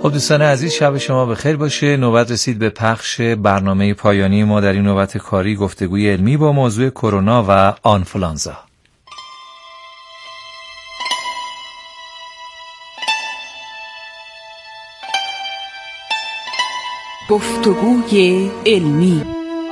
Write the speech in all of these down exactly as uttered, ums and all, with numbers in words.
خب دوستان عزیز، شب شما بخیر باشه. نوبت رسید به پخش برنامه پایانی ما در این نوبت کاری، گفتگوی علمی با موضوع کرونا و آنفولانزا. گفتگوی علمی.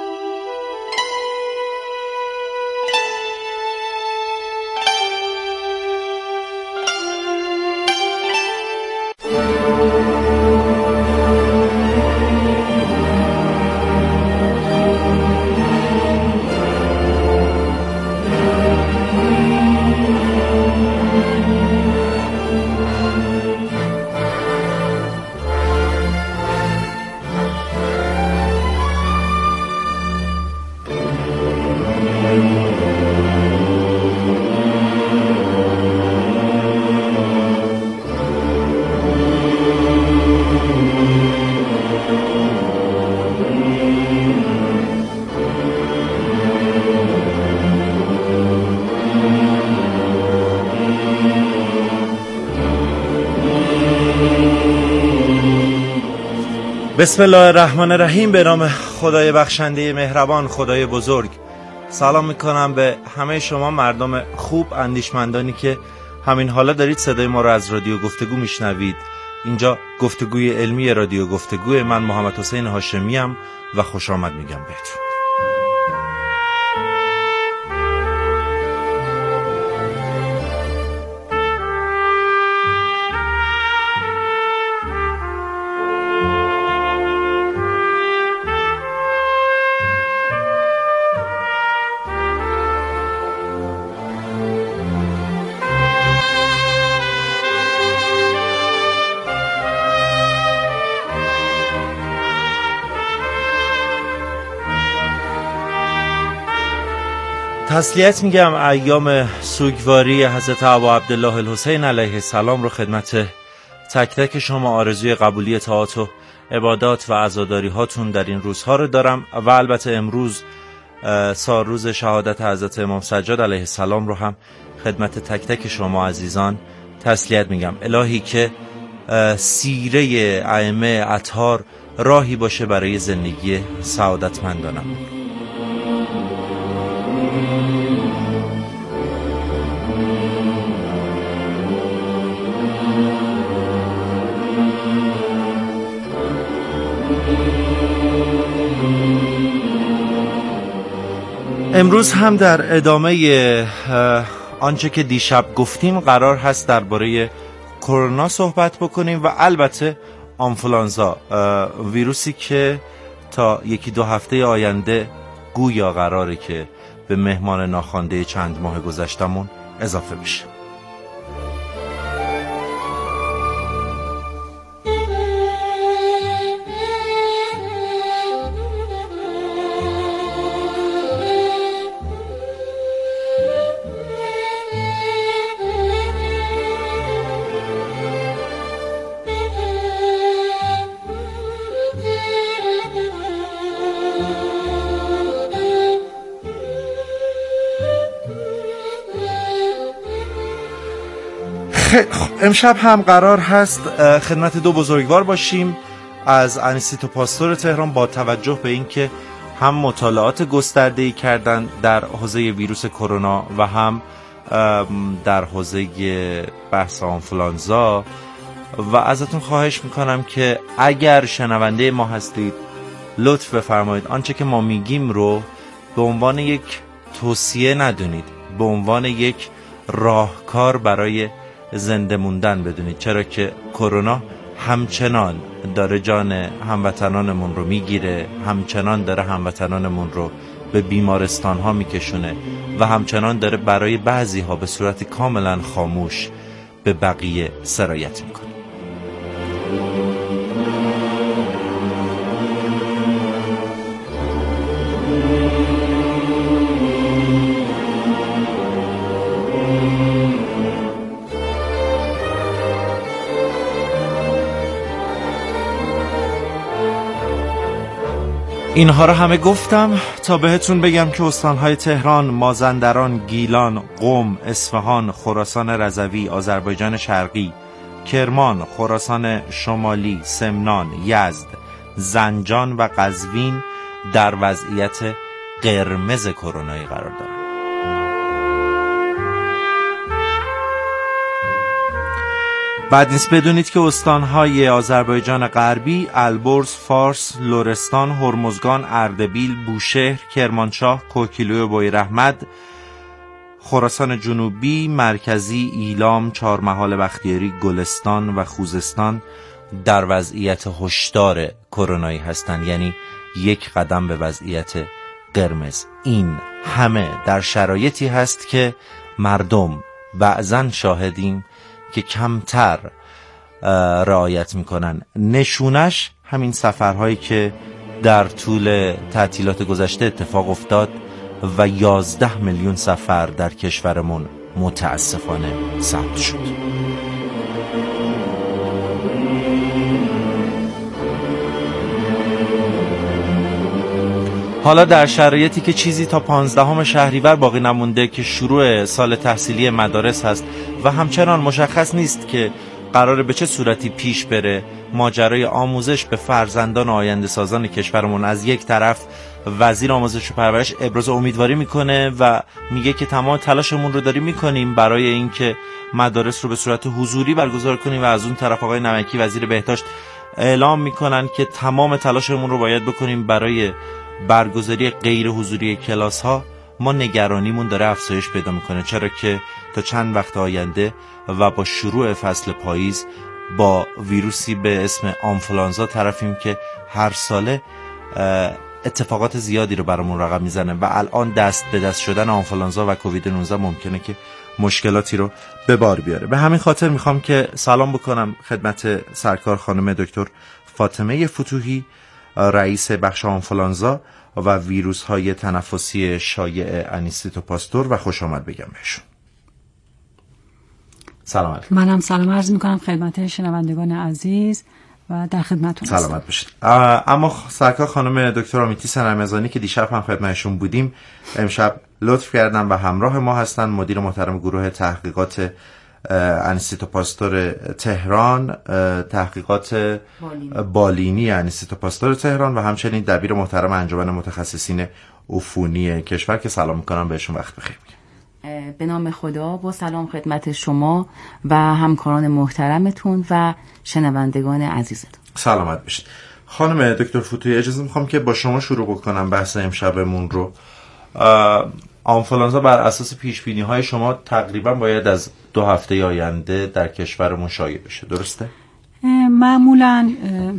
بسم الله الرحمن الرحیم. به نام خدای بخشنده مهربان، خدای بزرگ. سلام میکنم به همه شما مردم خوب، اندیشمندانی که همین حالا دارید صدای ما رو از رادیو گفتگو میشنوید. اینجا گفتگوی علمی رادیو گفتگو، من محمد حسین هاشمی ام و خوش آمد میگم بهتون. تسلیت میگم ایام سوگواری حضرت ابا عبدالله الحسین علیه السلام رو خدمت تک تک شما. آرزوی قبولی طاعات و عبادات و عزاداری هاتون در این روزها رو دارم و البته امروز سال روز شهادت حضرت امام سجاد علیه السلام رو هم خدمت تک تک شما عزیزان تسلیت میگم. الهی که سیره ائمه اطهار راهی باشه برای زندگی سعادتمندانم. امروز هم در ادامه آنچه که دیشب گفتیم قرار هست درباره کرونا صحبت بکنیم و البته آنفولانزا، ویروسی که تا یکی دو هفته آینده گویا قراره که به مهمان ناخوانده چند ماه گذشتمون اضافه بشه. امشب هم قرار هست خدمت دو بزرگوار باشیم از انیستو پاستور تهران با توجه به اینکه هم مطالعات گسترده‌ای کردن در حوزه ویروس کرونا و هم در حوزه بحث آنفولانزا و ازتون خواهش میکنم که اگر شنونده ما هستید لطف بفرمایید آنچه که ما میگیم رو به عنوان یک توصیه ندونید، به عنوان یک راهکار برای زنده موندن بدونید، چرا که کرونا همچنان داره جان هموطنانمون رو میگیره، همچنان داره هموطنانمون رو به بیمارستان ها میکشونه و همچنان داره برای بعضی ها به صورت کاملا خاموش به بقیه سرایت میکنه. اینها رو همه گفتم تا بهتون بگم که استانهای تهران، مازندران، گیلان، قم، اصفهان، خراسان رضوی، آذربایجان شرقی، کرمان، خراسان شمالی، سمنان، یزد، زنجان و قزوین در وضعیت قرمز کرونایی قرار دارند. بعد نیست بدونید که استانهای آذربایجان غربی، البرز، فارس، لرستان، هرمزگان، اردبیل، بوشهر، کرمانشاه، کوکیلوی بویراحمد، خراسان جنوبی، مرکزی، ایلام، چهارمحال بختیاری، گلستان و خوزستان در وضعیت هشدار کرونایی هستند، یعنی یک قدم به وضعیت قرمز. این همه در شرایطی هست که مردم بعضن شاهدیم که کمتر رعایت میکنن. نشونش همین سفرهایی که در طول تعطیلات گذشته اتفاق افتاد و یازده میلیون سفر در کشورمون متاسفانه ثبت شد. حالا در شرایطی که چیزی تا پانزدهم شهریور باقی نمونده که شروع سال تحصیلی مدارس هست و همچنان مشخص نیست که قراره به چه صورتی پیش بره ماجرای آموزش به فرزندان آینده سازان کشورمون، از یک طرف وزیر آموزش و پرورش ابراز امیدواری میکنه و میگه که تمام تلاشمون رو داریم میکنیم برای اینکه مدارس رو به صورت حضوری برگزار کنیم و از اون طرف آقای نمکی وزیر بهداشت اعلام میکنن که تمام تلاشمون رو باید بکنیم برای برگزاری غیر حضوری کلاس ها. ما نگرانیمون داره افزایش پیدا میکنه، چرا که تا چند وقت آینده و با شروع فصل پاییز با ویروسی به اسم آنفولانزا طرفیم که هر ساله اتفاقات زیادی رو برامون رقم میزنه و الان دست به دست شدن آنفولانزا و کووید نوزده ممکنه که مشکلاتی رو به بار بیاره. به همین خاطر میخوام که سلام بکنم خدمت سرکار خانم دکتر فاطمه فتوحی، رئیس بخش آنفولانزا و ویروس های تنفسی شایع انیستیتو پاستور و خوش آمد بگم بهشون. سلام علیکم. منم سلام عرض میکنم خدمت شنوندگان عزیز و در خدمتتون هستم. سلامت باشید. اما سرکار خانم دکتر آمیتی سنرمزانی که دیشب هم خدمتشون بودیم، امشب لطف کردن و همراه ما هستن، مدیر محترم گروه تحقیقات انیستیتو پاستور تهران، تحقیقات بالینی, بالینی انیستیتو پاستور تهران و همچنین دبیر محترم انجمن متخصصین عفونی کشور که سلام میکنم بهشون، وقت بخیر میگم. به نام خدا با سلام خدمت شما و همکاران محترمتون و شنوندگان عزیزتون. سلامت باشید. خانم دکتر فتوحی اجازه میخوام که با شما شروع بکنم بحث امشبمون رو. آنفولانزا بر اساس پیش بینی های شما تقریبا باید از دو هفته آینده در کشورمون شایع بشه، درسته؟ معمولا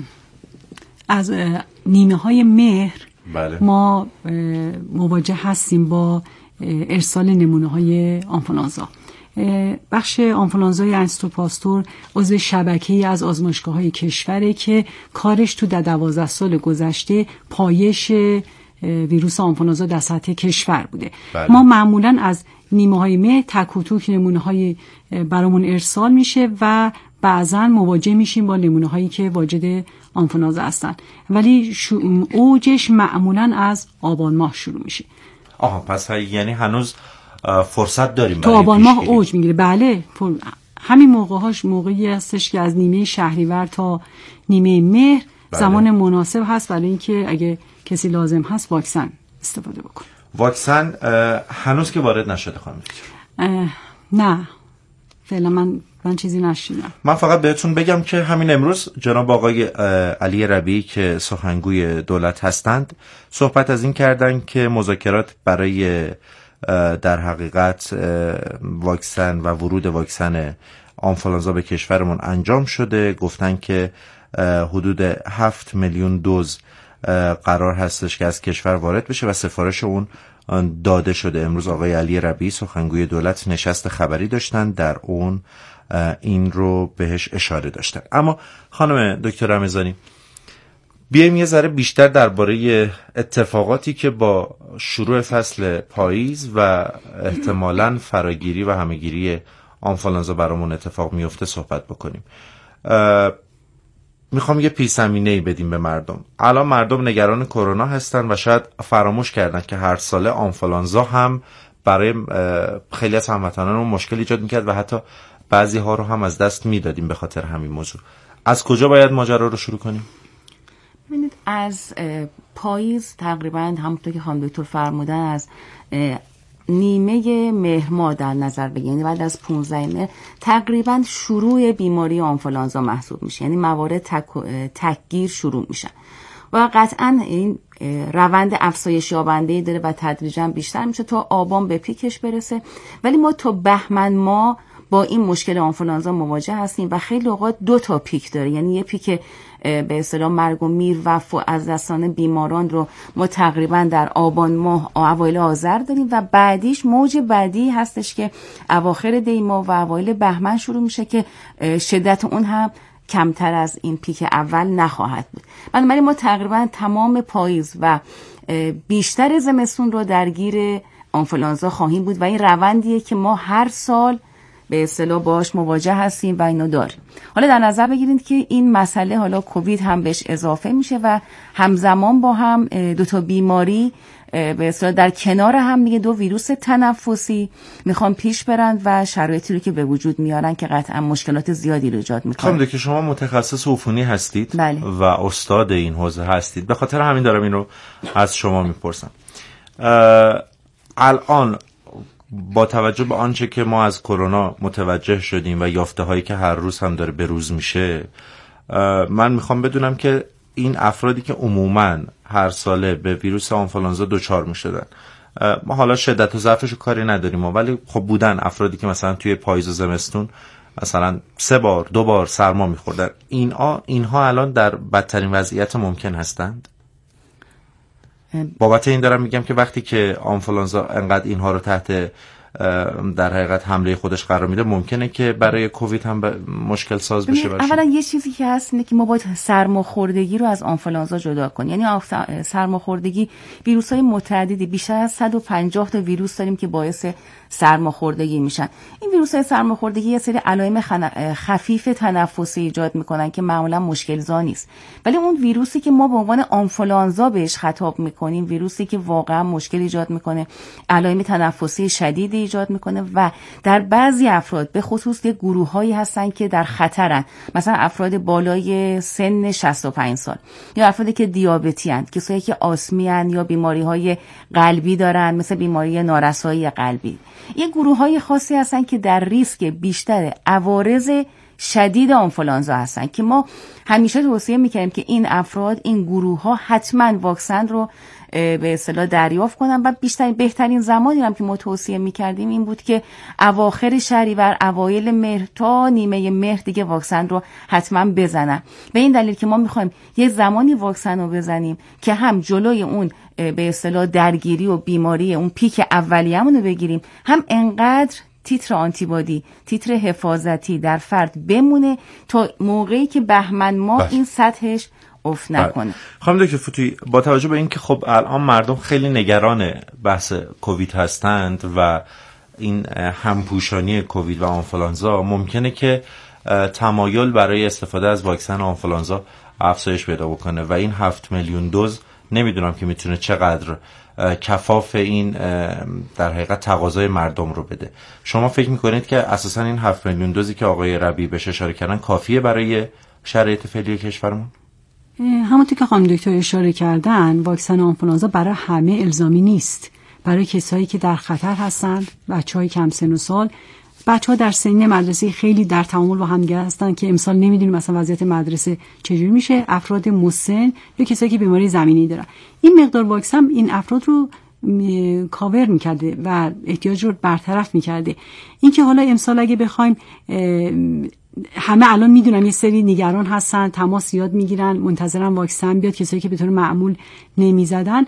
از نیمه های مهر بله. ما مواجه هستیم با ارسال نمونه های آنفولانزا. بخش آنفولانزای انیستیتو پاستور عضو شبکه‌ای از آزمایشگاه‌های کشوره که کارش تو در دوازده سال گذشته پایش ویروس آنفولانزا در سطح کشور بوده. بله. ما معمولا از نیمه های مه تک و توک نمونه های برامون ارسال میشه و بعضا مواجه میشیم با نمونه هایی که واجد آنفولانزا هستن، ولی اوجش معمولا از آبان ماه شروع میشه. آها، پس یعنی هنوز فرصت داریم تو آبان ماه اوج میگیره. بله، همین موقعهاش موقعی هستش که از نیمه شهریور تا نیمه مهر بله. زمان مناسب هست برای اینکه اگه کسی لازم هست واکسن استفاده بکنه. واکسن هنوز که وارد نشده خانم دکتر؟ نه فعلا من من چیزی نشیدم. من فقط بهتون بگم که همین امروز جناب آقای علی ربیعی که سخنگوی دولت هستند صحبت از این کردن که مذاکرات برای در حقیقت واکسن و ورود واکسن آنفولانزا به کشورمون انجام شده. گفتن که حدود هفت میلیون دوز قرار هستش که از کشور وارد بشه و سفارش اون داده شده. امروز آقای علی ربیعی سخنگوی دولت نشست خبری داشتن، در اون این رو بهش اشاره داشتن. اما خانم دکتر رمضانی، بیایم یه ذره بیشتر درباره اتفاقاتی که با شروع فصل پاییز و احتمالاً فراگیری و همهگیری آنفولانزا برامون اتفاق میفته صحبت بکنیم. میخوام یه پیش‌زمینه‌ای بدیم به مردم. الان مردم نگران کرونا هستن و شاید فراموش کردن که هر ساله آنفولانزا هم برای خیلی از هموطنانمون مشکل ایجاد میکرد و حتی بعضی ها رو هم از دست میدادیم به خاطر همین موضوع. از کجا باید ماجرا رو شروع کنیم؟ ببینید از پاییز تقریبا همونطور که خانم دکتر فرمودن از نیمه مهر ماه در نظر بگیرید، یعنی بعد از پانزده مهر تقریبا شروع بیماری آنفولانزا محسوب میشه، یعنی موارد تک تکگیر شروع میشن و قطعا این روند افزایش یابنده‌ای داره و تدریجا بیشتر میشه تا آبان به پیکش برسه. ولی ما تا بهمن ماه با این مشکل آنفولانزا مواجه هستیم و خیلی اوقات دو تا پیک داره، یعنی یه پیک به اصطلاح مرگ و میر و از دستان بیماران رو ما تقریبا در آبان ماه اوایل آذر داریم و بعدیش موج بعدی هستش که اواخر دی ماه و اوایل بهمن شروع میشه که شدت اون هم کمتر از این پیک اول نخواهد بود. بنابراین ما تقریبا تمام پاییز و بیشتر زمستون رو درگیر آنفولانزا خواهیم بود و این روندیه که ما هر سال به اصطلاح باش مواجه هستیم و اینو داریم. حالا در نظر بگیرید که این مسئله حالا کووید هم بهش اضافه میشه و همزمان با هم دو تا بیماری به اصطلاح در کنار هم دیگه، دو ویروس تنفسی میخوان پیش برن و شرایطی رو که به وجود میارن که قطعا مشکلات زیادی رو ایجاد میکنه. خانم که شما متخصص عفونی هستید بله. و استاد این حوزه هستید، به خاطر همین دارم این رو از شما میپرسم. الان با توجه به آنچه که ما از کرونا متوجه شدیم و یافته هایی که هر روز هم داره بروز میشه، من میخوام بدونم که این افرادی که عموماً هر ساله به ویروس آنفولانزا دچار میشدن، ما حالا شدت و ضعفش رو کاری نداریم، ولی خب بودن افرادی که مثلا توی پاییز و زمستون مثلا سه بار دو بار سرما میخوردن، اینها اینها الان در بدترین وضعیت ممکن هستند. بابت این دارم میگم که وقتی که آنفولانزا انقدر اینها رو تحت در حقیقت حمله خودش قرار میده، ممکنه که برای کووید هم مشکل ساز بشه. اولا یه چیزی که هست اینه که ما باید سرماخوردگی رو از آنفولانزا جدا کنیم. یعنی سرماخوردگی ویروس‌های متعددی، بیشتر از صد و پنجاه تا ویروس داریم که باعث سرماخوردگی میشن. این ویروس‌های سرماخوردگی یه سری علائم خفیف تنفسی ایجاد میکنن که معمولا مشکل‌زا نیست، ولی اون ویروسی که ما به عنوان آنفولانزا بهش خطاب میکنیم، ویروسی که واقعا مشکل ایجاد میکنه، علائم تنفسی شدید ایجاد میکنه و در بعضی افراد به خصوص که گروه‌هایی هستن که در خطرن، مثلا افراد بالای سن شصت و پنج سال یا افرادی که دیابتی اند، کسایی که آسمی اند یا بیماری‌های قلبی دارن مثل بیماری نارسایی قلبی، یه گروه‌های خاصی هستن که در ریسک بیشتر عوارض شدید آنفولانزا هستن که ما همیشه توصیه می‌کنیم که این افراد، این گروه‌ها حتما واکسن رو به اصطلاح دریافت کنن و بیشتر بهترین زمانی هم که ما توصیه می‌کردیم این بود که اواخر شهریور اوایل مهر تا نیمه مهر دیگه واکسن رو حتما بزنن. به این دلیل که ما می‌خوایم یه زمانی واکسن رو بزنیم که هم جلوی اون به اصطلاح درگیری و بیماری اون پیک اولیه‌مون رو بگیریم، هم انقدر تیتر آنتیبادی، تیتر حفاظتی در فرد بمونه تا موقعی که بهمن ماه این سطحش افت نکنه. خانم دکتر فوتویی، با توجه به اینکه خب الان مردم خیلی نگران بحث کووید هستند و این همپوشانی کووید و آنفولانزا، ممکنه که تمایل برای استفاده از واکسن آنفولانزا افزایش پیدا بکنه و این هفت میلیون دوز نمیدونم که میتونه چقدر کفاف این در حقیقت تقاضای مردم رو بده. شما فکر میکنید که اساسا این هفت میلیون دوزی که آقای ربیعی بهش اشاره کردن کافیه برای شرایط فعلی کشورمون؟ همونطور که خانم دکتر اشاره کردن، واکسن آنفولانزا برای همه الزامی نیست. برای کسایی که در خطر هستن، بچهای کم سن و سال، بچه‌ها در سنین مدرسه خیلی در تعامل با هم دیگه هستن که امسال نمیدونیم مثلا وضعیت مدرسه چجوری میشه، افراد مسن یا کسایی که بیماری زمینی دارن. این مقدار واکسن این افراد رو کاور میکرده و احتیاج رو برطرف میکرده. این که حالا امسال اگه بخوایم، همه الان میدونن یه سری نگران هستن، تماس زیاد میگیرن، منتظرن واکسن بیاد، کسایی که به طور معمول نمیزدن.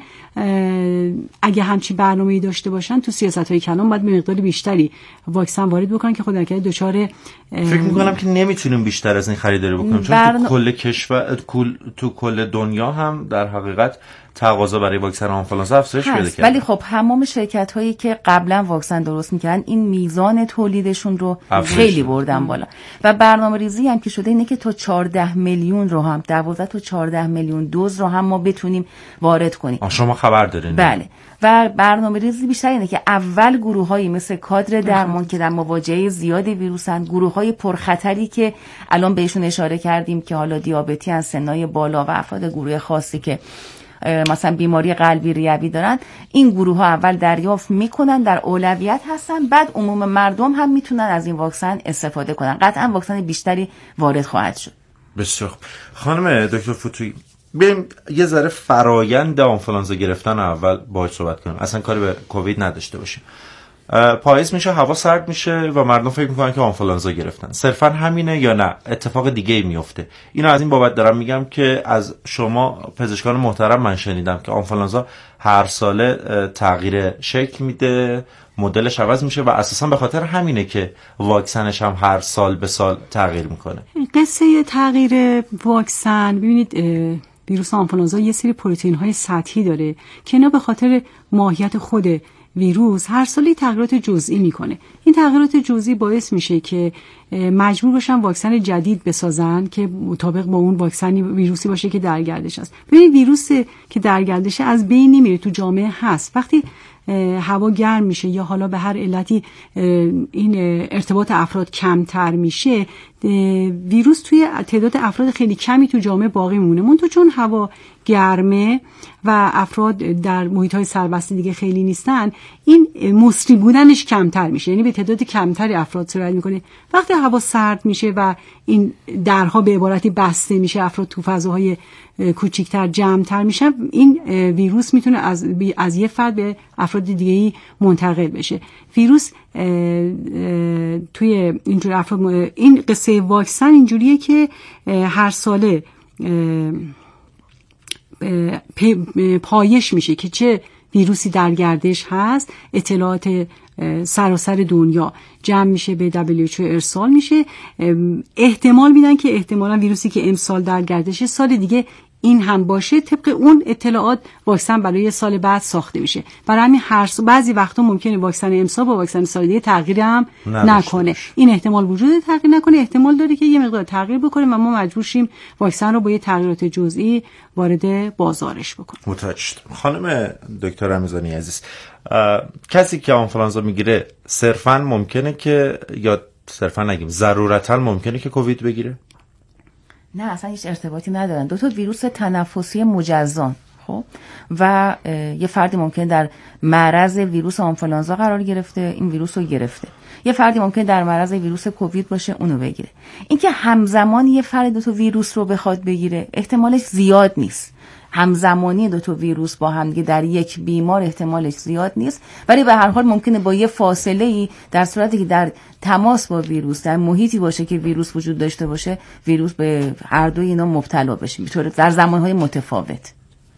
اگه همچین برنامه‌ای داشته باشن تو سیاست‌های کلان باید به مقدار بیشتری واکسن وارد بکنن که خودن که دچار فکر می‌کنم که نمیتونیم بیشتر از این خریداری بکنیم، چون برن... تو کل کشور تو کل دنیا هم در حقیقت تقاضا برای واکسن آنفولانزا افزایش پیدا کرده. ولی خب تمام شرکت هایی که قبلا واکسن درست میکردن این میزان تولیدشون رو خیلی بردن بالا و برنامه ریزی هم که شده اینه که تا چهارده میلیون رو هم دوازده تا چهارده میلیون دوز رو هم ما بتونیم وارد کنیم. شما خبر دارین؟ بله. و برنامه ریزی بیشتر اینه که اول گروه هایی مثل کادر درمان که در مواجهه زیاد ویروسن، گروه های پرخطری که الان بهشون اشاره کردیم که حالا دیابتی هستن، سنای بالا و افراد گروه خاصی که مثلا بیماری قلبی ریوی دارن، این گروه ها اول دریافت میکنن، در اولویت هستن، بعد عموم مردم هم میتونن از این واکسن استفاده کنن. قطعا واکسن بیشتری وارد خواهد شد. بسیار خوب. خانم دکتر فتویی، بریم یه ذره فرایند آنفولانزا گرفتن اول باهاش صحبت کنیم. اصلا کاری به کووید نداشته باشیم. پاییز میشه، هوا سرد میشه و مردم فکر میکنن که آنفولانزا گرفتن. صرفا همینه یا نه اتفاق دیگه ای میفته؟ اینو از این بابت دارم میگم که از شما پزشکان محترم من شنیدم که آنفولانزا هر ساله تغییر شکل میده، مدلش عوض میشه و اساسا به خاطر همینه که واکسنش هم هر سال به سال تغییر میکنه. قصه تغییر واکسن، ببینید ویروس آنفولانزا یه سری پروتئین های سطحی داره که اینا به خاطر ماهیت خود ویروس هر سالی تغییرات جزئی میکنه. این تغییرات جزئی باعث میشه که مجبور باشن واکسن جدید بسازن که مطابق با اون واکسنی ویروسی باشه که در گردش است. ببینید ویروس که در گردشه از بین نمیره، تو جامعه هست. وقتی هوا گرم میشه یا حالا به هر علتی این ارتباط افراد کمتر میشه، ویروس توی تعداد افراد خیلی کمی تو جامعه باقی میمونه. منتها چون هوا گرمه و افراد در محیط‌های سربسته دیگه خیلی نیستن، این مصری بودنش کمتر میشه، یعنی به تعداد کمتری افراد سرایت میکنه. وقتی هوا سرد میشه و این درها به عبارتی بسته میشه، افراد تو فضاهای کوچیک‌تر جمع‌تر میشن، این ویروس میتونه از از یه فرد به افراد دیگه‌ای منتقل بشه. ویروس اه اه توی اینجور افراد، این قصه واکسن اینجوریه که هر ساله پایش میشه که چه ویروسی در گردش هست، اطلاعات سراسر دنیا جمع میشه، به دبلیو اچ او ارسال میشه. احتمال میدن که احتمالا ویروسی که امسال در گردشه سال دیگه این هم باشه، طبق اون اطلاعات واکسن برای سال بعد ساخته میشه. برای همین هر بعضی وقتا ممکنه واکسن امسال با واکسن سال دیگه تغییر هم نکنه. این احتمال وجود تغییر نکنه، احتمال داره که یه مقدار تغییر بکنه و ما مجبور شیم واکسن رو با یه تغییرات جزئی وارد بازارش بکنیم. متوجه شدم. خانم دکتر رمضانی عزیز، کسی که آنفولانزا میگیره صرفاً ممکنه که، یا صرفاً نگیم ضرورتاً ممکنه که کووید بگیره؟ نه، اصلا هیچ ارتباطی ندارن. دو تا ویروس تنفسی مجزان، خب، و یه فردی ممکن در معرض ویروس آنفولانزا قرار گرفته، این ویروس رو گرفته. یه فردی ممکن در معرض ویروس کووید باشه، اونو بگیره. اینکه همزمان یه فرد دو تا ویروس رو بخواد بگیره احتمالش زیاد نیست. همزمانی دو تا ویروس با هم دیگه در یک بیمار احتمالش زیاد نیست، ولی به هر حال ممکنه با یه فاصله ای در صورتی که در تماس با ویروس در محیطی باشه که ویروس وجود داشته باشه، ویروس به هر دوی اینا مبتلا بشه در زمانهای متفاوت.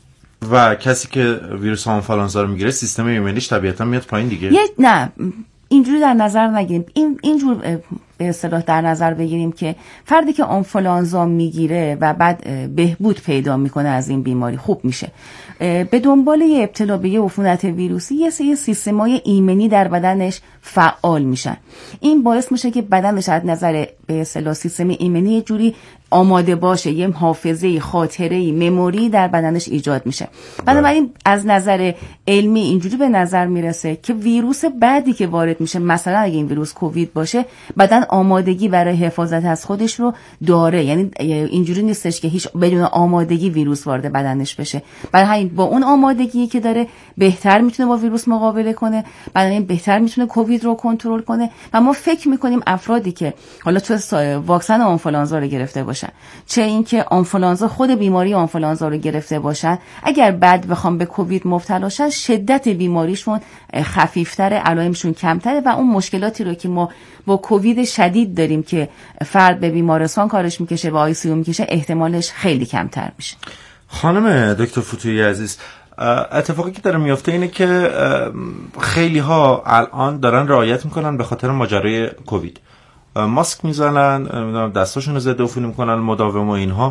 و کسی که ویروس آنفولانزا رو میگیره سیستم ایمنیش طبیعتا میاد پایین دیگه؟ یه نه، اینجوری در نظر نگیریم. این اینجور به اصطلاح در نظر بگیریم که فردی که آنفولانزا میگیره و بعد بهبود پیدا میکنه از این بیماری، خوب میشه، به دنبال یه ابتلا به یه عفونت ویروسی یه سری سیستمای ایمنی در بدنش فعال میشن. این باعث میشه که بدنش از نظر به اصطلاح سیستم ایمنی یه جوری آماده باشه، یه حافظه، خاطره، مموری در بدنش ایجاد میشه. بنابراین از نظر علمی اینجوری به نظر میرسه که ویروس بعدی که وارد میشه، مثلا اگه این ویروس کووید باشه، بدن آمادگی برای حفاظت از خودش رو داره. یعنی اینجوری نیستش که هیچ بدون آمادگی ویروس وارد بدنش بشه. برای همین با اون آمادگی که داره بهتر میتونه با ویروس مقابله کنه، بنابراین بهتر میتونه کووید رو کنترل کنه. و ما فکر میکنیم افرادی که حالا تو واکسن آنفولانزا رو گرفته باشن، چه اینکه آنفولانزا خود بیماری آنفولانزا رو گرفته باشن، اگر بعد بخوام به کووید مبتلا شن، شدت بیماریشون خفیفتره، علائمشون کمتره و اون مشکلاتی رو که ما با کووید شدید داریم که فرد به بیمارستان کارش میکشه و آی سی یو میکشه، احتمالش خیلی کمتر میشه. خانم دکتر فتویی عزیز، اتفاقی که داره میفته اینه که خیلی ها الان دارن رعایت میکنن به خاطر ماجرای کووید، ماسک میزنن، دستاشون رو ضد عفونی میکنن مداوم و اینها،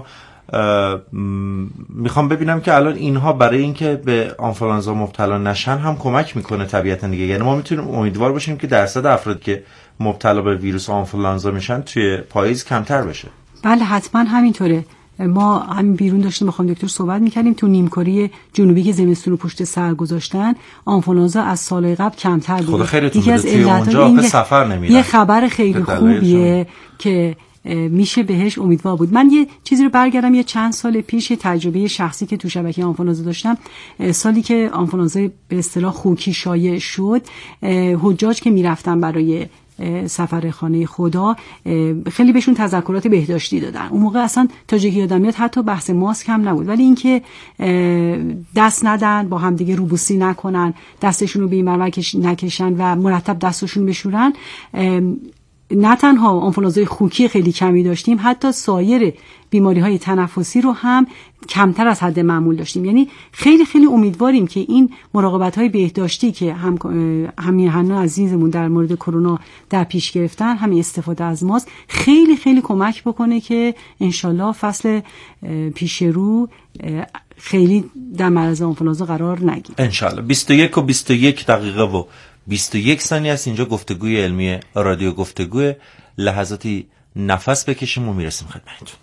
میخوام ببینم که الان اینها برای اینکه به آنفولانزا مبتلا نشن هم کمک میکنه طبیعتا دیگه. یعنی ما میتونیم امیدوار باشیم که درصد افرادی که مبتلا به ویروس آنفولانزا میشن توی پاییز کمتر بشه. بله حتما همینطوره. ما همین بیرون داشتیم بخوام دکتر صحبت میکردیم تو نیمکره جنوبی که زمستون رو پشت سر گذاشتن آنفولانزا از سال قبل کمتر بود. خدا خیرتون بده. توی اونجا آخه سفر نمیرن. یه خبر خیلی خوبیه که میشه بهش امیدوار بود. من یه چیزی رو برگردم یه چند سال پیش تجربه شخصی که تو شبکه آنفولانزا داشتم، سالی که آنفولانزا به اصطلاح خوکی شایع شد، حجاج که میرفتن برای سفر خانه خدا خیلی بهشون تذکرات بهداشتی دادن. اون موقع اصلا تا جایی که یادم میاد حتی بحث ماسک هم نبود، ولی اینکه دست ندن، با هم دیگه روبوسی نکنن، دستشون رو به این ور نکشن و مرتب دستشون بشورن، نه تنها آنفولانزای خوکی خیلی کمی داشتیم، حتی سایر بیماری‌های تنفسی رو هم کمتر از حد معمول داشتیم. یعنی خیلی خیلی امیدواریم که این مراقبت‌های بهداشتی که هم همیهن عزیزمون در مورد کرونا در پیش گرفتن، همین استفاده از ماسک خیلی خیلی کمک بکنه که انشالله فصل پیش رو خیلی در معرض آنفولانزا قرار نگیره. انشالله. بیست و یک و بیست و یک دقیقه و بیست و یک ثانیه است. اینجا گفتگوی علمی رادیو گفتگو. لحظاتی نفس بکشیم و میرسیم خدمتتون.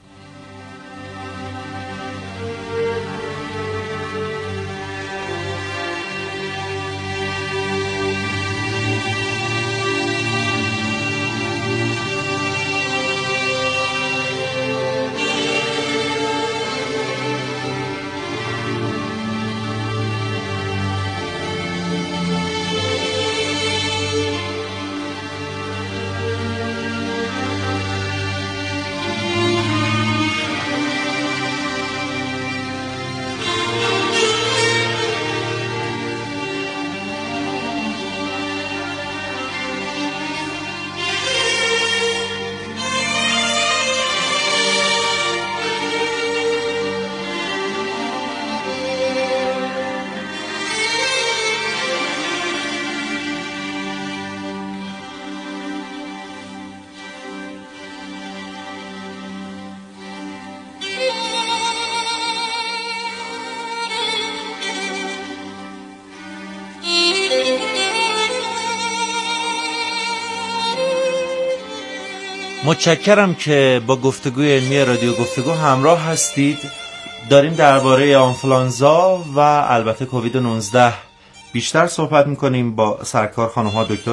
متشکرم که با گفتگوی علمی رادیو گفتگو همراه هستید. داریم درباره آنفولانزا و البته کووید نوزده بیشتر صحبت میکنیم با سرکار خانم ها دکتر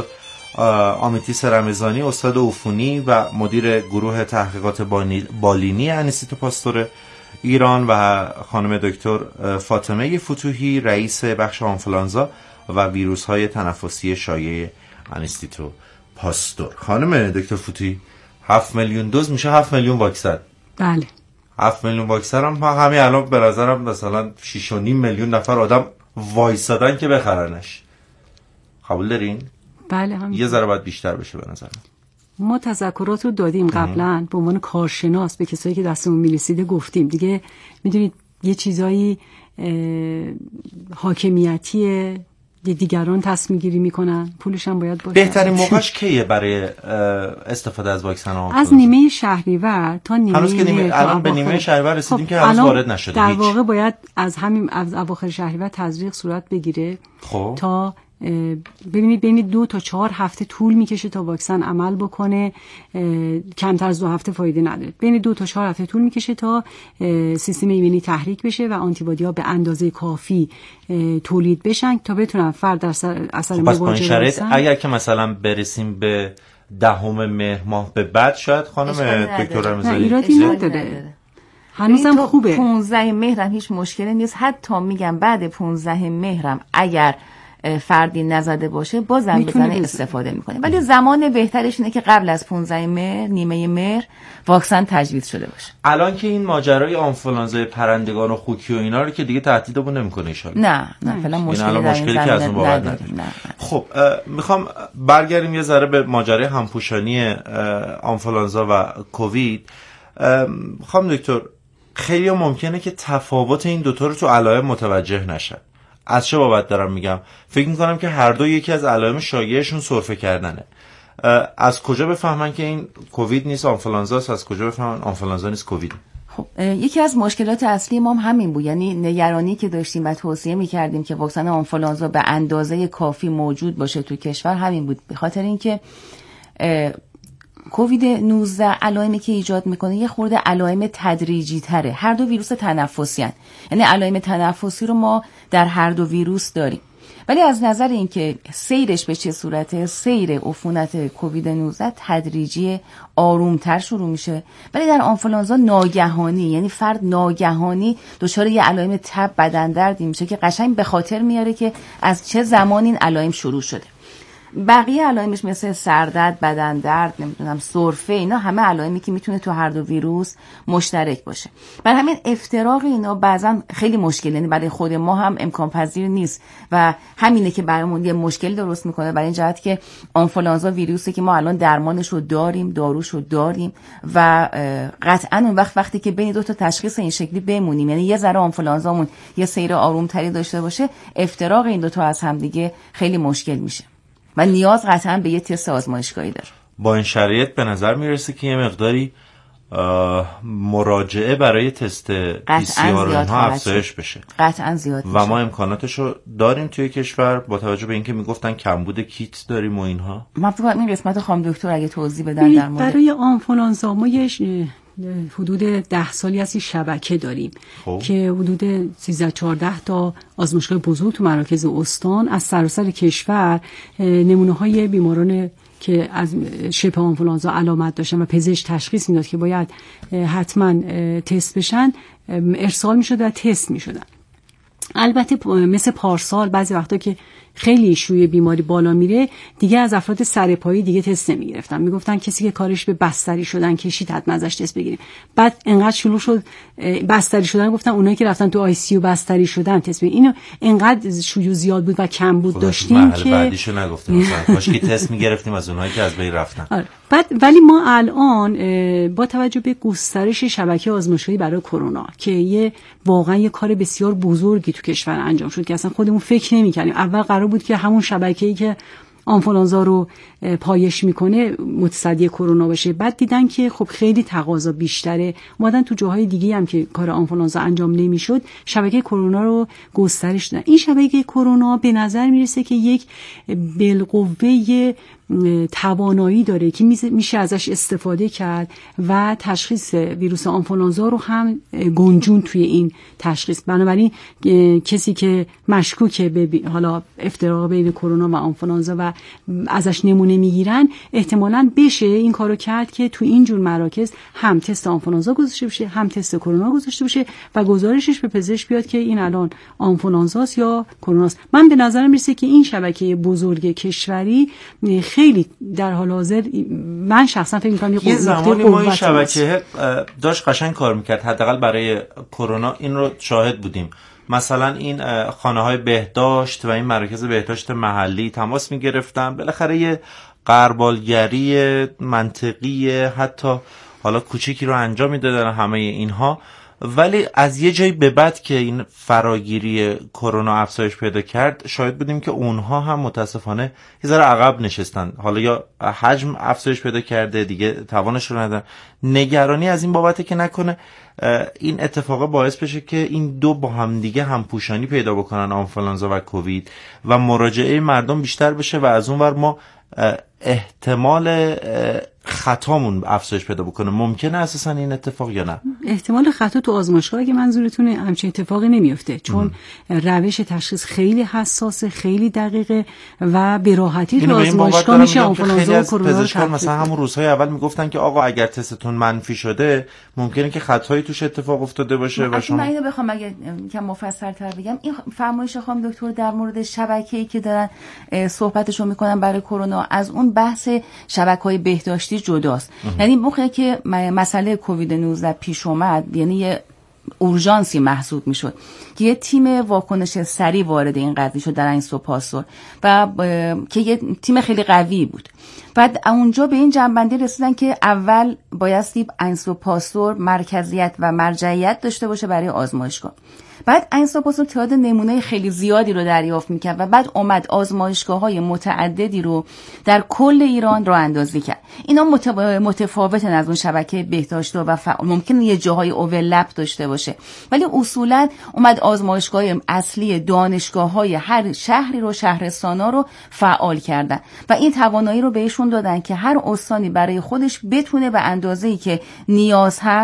آمیتیس رمضانی، استاد عفونی و مدیر گروه تحقیقات بالینی انیستیتو پاستور ایران، و خانم دکتر فاطمه فتوحی، رئیس بخش آنفولانزا و ویروس های تنفسی شایع انیستیتو پاستور. خانم دکتر فتوحی، هفت میلیون دوز میشه هفت میلیون واکسن. بله. هفت میلیون واکسن هم همین الان به نظرم مثلا شش و نیم میلیون نفر آدم وایسادن که بخرنش. قبول دارین؟ بله هم. یه ذره باید بیشتر بشه به نظر من. ما تذکرات رو دادیم قبلا به عنوان کارشناس به کسایی که دستمون میرسیده گفتیم. دیگه میدونید یه چیزایی حاکمیتیه، دیگران تصمیم گیری میکنن، پولش هم باید باشه. بهترین موقعش کیه برای استفاده از واکسن ها؟ از نیمه شهریور تا نیمه هنوز که نیمه الان به نیمه شهریور رسیدیم خب که هنوز وارد نشده. در واقع باید از همین از اواخر شهریور تزریق صورت بگیره خب. تا ببینید بین دو تا چهار هفته طول میکشه تا واکسن عمل بکنه، کمتر از دو هفته فایده نداره. بین دو تا چهار هفته طول میکشه تا سیستم ایمنی تحریک بشه و آنتیبادی ها به اندازه کافی تولید بشن تا بتونن فرد در اثر مواجهه باشن. اگر که مثلا برسیم به دهم مهر ماه به بعد شاید خانم دکتر رمضانی ایرادی نداره، هنوزم خوبه. پانزده مهرم هیچ مشکلی نیست. حتی میگم بعد پانزده مهرم اگر فردی نزده باشه بازم بزنه استفاده میکنه، ولی زمان بهترش اینه که قبل از پانزده مهر، نیمه مهر واکسن تجویز شده باشه. الان که این ماجرای آنفولانزای پرندگان و خوکی و اینا رو که دیگه تهدیدمون نمیکنه ان شاءالله. نه نه فعلا مشکلی در مشکلی که از اون بابت نداریم. خب میخوام برگردیم یه ذره به ماجرای همپوشانی آنفولانزا و کووید. خانم دکتر، خیلی ممکنه که تفاوت این دوتا رو تو علائم متوجه نشن. از چه بابت دارم میگم؟ فکر میکنم که هر دو یکی از علائم شایعشون سرفه کردنه. از کجا بفهمن که این کووید نیست آنفولانزا است؟ از کجا بفهمن آنفولانزا نیست کووید؟ خب یکی از مشکلات اصلی ما هم همین بود، یعنی نگرانی که داشتیم و توصیه می‌کردیم که واکسن آنفولانزا به اندازه کافی موجود باشه تو کشور همین بود، به خاطر اینکه کووید نوزده علائمی که ایجاد میکنه یه خورده علائم تدریجی تره. هر دو ویروس تنفسی هن. یعنی علائم تنفسی رو ما در هر دو ویروس داریم، ولی از نظر اینکه سیرش به چه صورته، سیر عفونت کووید نوزده تدریجی آرومتر شروع میشه، ولی در آنفولانزا ناگهانی، یعنی فرد ناگهانی دچار یه علائم تب، بدن دردی میشه که قشنگ به خاطر میاره که از چه زمان این علائم شروع شده. بقیه علائمش مثل سردرد، بدن درد، نمیدونم سرفه، اینا همه علائمی که میتونه تو هر دو ویروس مشترک باشه. برای همین افتراق اینا بعضا خیلی مشکل، یعنی برای خود ما هم امکان پذیر نیست و همینه که برامون یه مشکل درست میکنه، برای این جهت که آنفولانزا ویروسی که ما الان درمانش رو داریم، داروش رو داریم و قطعا اون وقت وقتی که بین دو تا تشخیص این شکلی بمونیم، یعنی یه ذره آنفولانزامون یه سیر آرومتری داشته باشه، افتراق این دو تا از هم دیگه خیلی مشکل میشه و نیاز قطعا به یه تست آزمایشگاهی داره. با این شرایط به نظر میرسه که یه مقداری مراجعه برای تست پی سی آر ها افزایش بشه. قطعا زیاد و ما امکاناتشو داریم توی کشور با توجه به اینکه میگفتن کمبود کیت داریم و اینها. من فکر کنم این قسمت خانم دکتر اگه توضیح بدن در مورد برای آنفولانزا ما یه حدود ده سالی هستی شبکه داریم خوب. که حدود سیزده چهارده تا آزمایشگاه بزرگ تو مراکز استان از سراسر کشور نمونه های بیماران که از شبه آنفولانزا علامت داشتن و پزشک تشخیص میداد که باید حتما تست بشن ارسال میشد و تست میشدن. البته مثل پارسال بعضی وقتا که خیلی شوی بیماری بالا میره دیگه از افراد سرپایی دیگه تست نمیگرفتن، میگفتن کسی که کارش به بستری شدن کشید حتما ازش تست بگیریم. بعد انقدر شلوغ شد بستری شدن، گفتن اونایی که رفتن تو آی سی یو بستری شدن تست بگیریم. اینو انقدر شیوع زیاد بود و کم بود داشتیم که بعدیشو نگفتیم مثلا کاش که تست میگرفتیم از اونایی که از بین رفتن. آره. بعد ولی ما الان با توجه به گسترش شبکه آزمایشگاهی برای کرونا که یه واقعا یه کار بسیار بزرگی تو کشور انجام شد که اصلا خودمون فکر نمی‌کردیم. اول قرار بود که همون شبکه‌ای که آنفولانزا رو پایش میکنه متصدی کرونا باشه، بعد دیدن که خب خیلی تقاضا بیشتره، اومدن تو جاهای دیگه هم که کار آنفولانزا انجام نمیشد شبکه کرونا رو گسترش دادن. این شبکه کرونا به نظر میرسه که یک بالقوه توانایی داره که میشه ازش استفاده کرد و تشخیص ویروس آنفولانزا رو هم گنجون توی این تشخیص. بنابراین کسی که مشکوکه به حالا افتراق بین کرونا و آنفولانزا و ازش نمونه میگیرن احتمالاً بشه این کارو کرد که تو این جور مراکز هم تست آنفولانزا گذاشته بشه هم تست کرونا گذاشته بشه و گزارشش به پزشک بیاد که این الان آنفولانزاست یا کروناست. من به نظرم میرسه که این شبکه بزرگ کشوری خیلی در حال حاضر من شخصا فکر می‌کنم یه زمانی ما این شبکه داشت قشنگ کار میکرد، حداقل برای کرونا این رو شاهد بودیم. مثلا این خانه‌های بهداشت و این مراکز بهداشت محلی تماس می‌گرفتن، بالاخره یه غربالگری منطقی حتی حالا کوچیکی رو انجام میدادن همه اینها. ولی از یه جایی به بعد که این فراگیری کرونا افزایش پیدا کرد شاید بودیم که اونها هم متاسفانه یه ذره عقب نشستن، حالا یا حجم افزایش پیدا کرده دیگه توانش رو ندارن. نگرانی از این بابته که نکنه این اتفاق باعث بشه که این دو با هم دیگه همپوشانی پیدا بکنن، آنفولانزا و کووید، و مراجعه مردم بیشتر بشه و از اون ور ما احتمال خطامون افزایش پیدا بکنه. ممکنه اساسا این اتفاق یا نه؟ احتمال خطا تو آزمایشگاه اگه منظورتونه همچین اتفاقی نمیفته، چون ام. روش تشخیص خیلی حساسه، خیلی دقیقه و به راحتی تو آزمایشگاه میشه آنفولانزا و کرونا رو تشخیص. مثلا همون روزهای اول میگفتن که آقا اگر تستتون منفی شده ممکنه که خطایی توش اتفاق افتاده باشه و شما. من اینو بخوام اگه یکم مفصل‌تر بگم، این فرمایش خانم دکتر در مورد شبکه‌ای که دارن صحبتشو میکنن برای کرونا از اون بحث شبکه‌های بهداشتی جداست. یعنی موقعی که مسئله کووید نوزده پیش اومد، یعنی یه اورژانسی محسوب میشد که یه تیم واکنش سریع وارد این قضیه شد در این سپاسور و که یه تیم خیلی قوی بود بعد اونجا به این جنبندی رسیدن که اول بایستی انسوپاسور مرکزیت و مرجعیت داشته باشه برای آزمایشگاه. بعد انسوپاسور تعداد نمونه خیلی زیادی رو دریافت میکرد و بعد اومد آزمایشگاه‌های متعددی رو در کل ایران راه اندازی کرد. اینا متفاوتن از اون شبکه بهداشتی و فعال. ممکنه یه جاهای اوورلپ داشته باشه، ولی اصولا اومد آزمایشگاه اصلی دانشگاه‌های هر شهری رو، شهرستانا رو فعال کردن و این توانایی رو بهشون دادن که هر استانی برای خودش بتونه به اندازه‌ای که نیاز هست